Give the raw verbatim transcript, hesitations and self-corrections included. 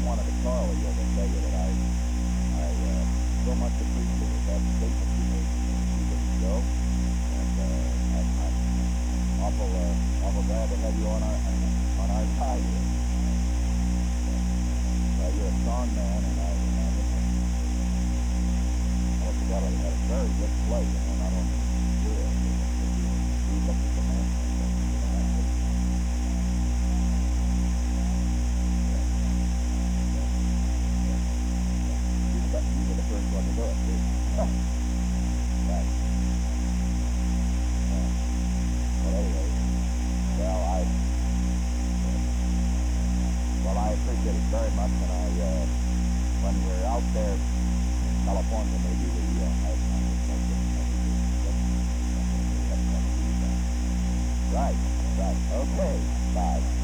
wanted to call you to tell you that I, I uh, so much appreciate that statement you made a few weeks ago, and uh, I, I'm awful, uh, awful glad to have you on our on our side here. Uh, you're a strong man, and I, and I think I forgot I had a very good play, you know, not only good, but you look at the man. You were the first one to do it, too. Right. Yeah. Well, anyway, well, I, well, I appreciate it very much, and I, uh, when we're out there in California, maybe we, uh, I, I would like to, maybe we, right, right, okay, bye.